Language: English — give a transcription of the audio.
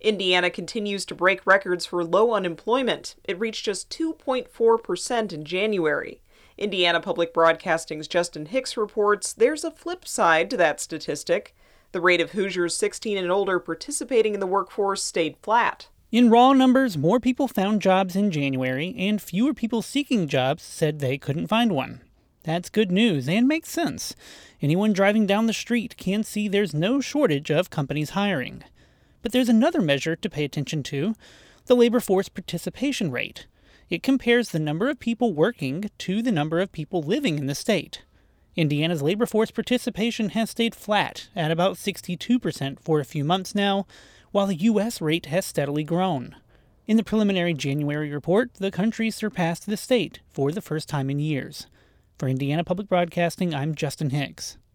Indiana continues to break records for low unemployment. It reached just 2.4% in January. Indiana Public Broadcasting's Justin Hicks reports there's a flip side to that statistic. The rate of Hoosiers 16 and older participating in the workforce stayed flat. In raw numbers, more people found jobs in January, and fewer people seeking jobs said they couldn't find one. That's good news and makes sense. Anyone driving down the street can see there's no shortage of companies hiring. But there's another measure to pay attention to, the labor force participation rate. It compares the number of people working to the number of people living in the state. Indiana's labor force participation has stayed flat at about 62% for a few months now, while the U.S. rate has steadily grown. In the preliminary January report, the country surpassed the state for the first time in years. For Indiana Public Broadcasting, I'm Justin Hicks.